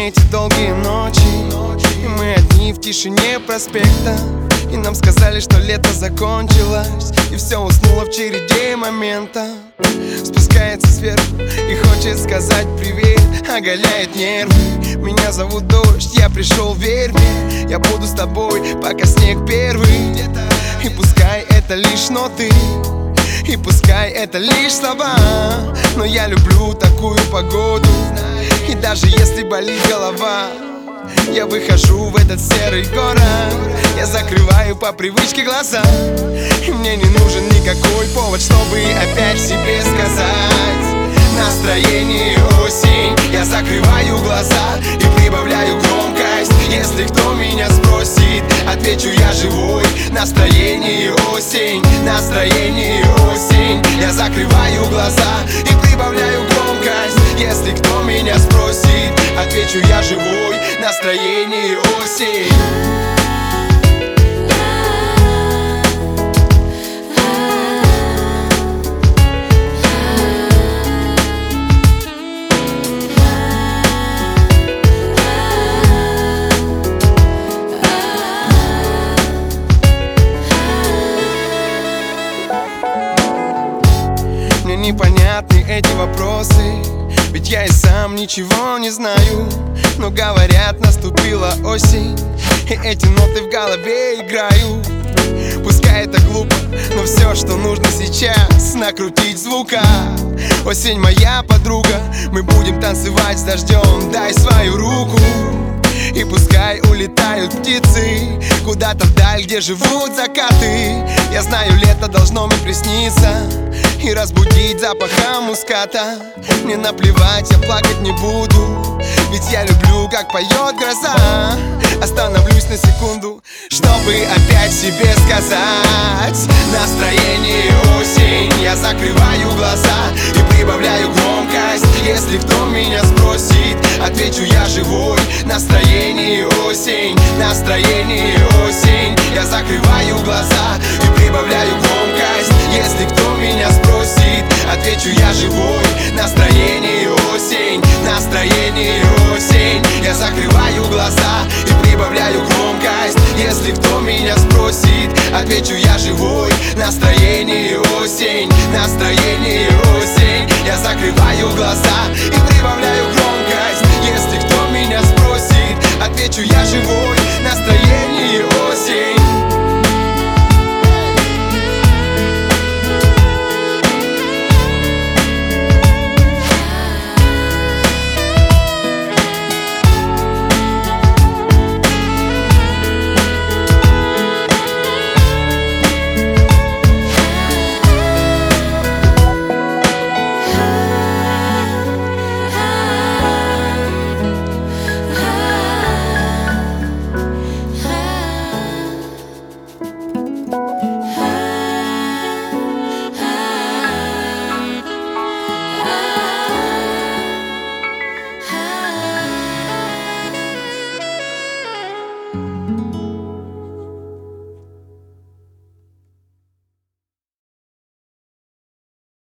мне эти долгие ночи, и мы одни в тишине проспекта. И нам сказали, что лето закончилось, и все уснуло в череде момента. Спускается сверху и хочет сказать привет, оголяет нервы. Меня зовут Дождь, я пришел, верь мне, я буду с тобой, пока снег первый. И пускай это лишь ноты, и пускай это лишь слова, но я люблю такую погоду. И даже если болит голова, я выхожу в этот серый город. Я закрываю по привычке глаза, и мне не нужен никакой повод, чтобы опять себе сказать: настроение осень. Я закрываю глаза и прибавляю громкость. Если кто меня спросит, отвечу: я живой. Настроение осень, настроение осень. Я закрываю глаза и прибавляю громкость. Если кто меня спросит, отвечу: я живой. Настроение осень. Мне непонятны эти вопросы, ведь я и сам ничего не знаю. Но говорят, наступила осень, и эти ноты в голове играют. Пускай это глупо, но все, что нужно сейчас, накрутить звука. Осень моя подруга, мы будем танцевать с дождем. Дай свою руку. И пускай улетают птицы куда-то вдаль, где живут закаты. Я знаю, лето должно мне присниться и разбудить запахом муската. Мне наплевать, я плакать не буду, ведь я люблю, как поет гроза. Остановлюсь на секунду, чтобы опять себе сказать: настроение осень. Я закрываю глаза и прибавляю громкость. Если кто меня спросит, отвечу: я живой. Настроение осень, настроение осень. Я закрываю глаза и прибавляю громкость. Если кто меня спросит, отвечу: я живой. Настроение осень, настроение осень. Я закрываю глаза и прибавляю громкость. Если кто меня спросит, отвечу: я живой. Настроение осень, настроение осень. Я закрываю глаза и прибавляю громкость. Если кто меня спросит, отвечу: я живой. Настроение